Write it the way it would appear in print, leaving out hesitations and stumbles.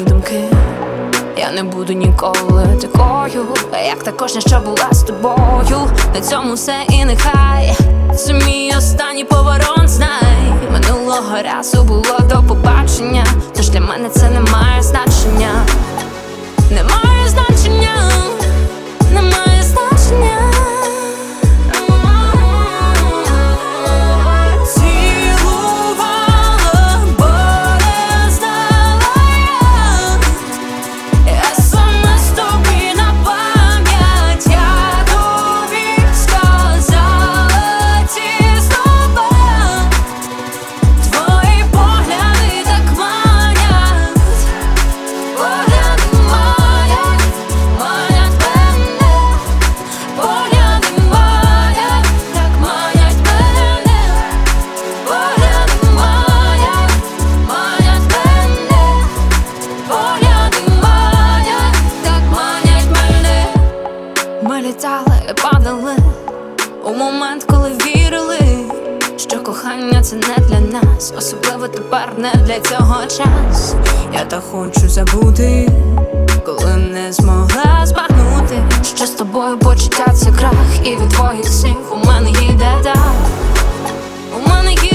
думки. Я не буду ніколи такою, як та кожна, що була з тобою. На цьому все і нехай. Це мій останній поворот, знай. Минулого разу було до побачення, тож для мене це не має значення. Не має значення, не має значення. Ми літали і падали у момент, коли вірили, що кохання це не для нас, особливо тепер не для цього час. Я так хочу забути, коли не змогла збагнути, що з тобою почуття це крах, і від твоїх слів у мене їде дах. У мене їде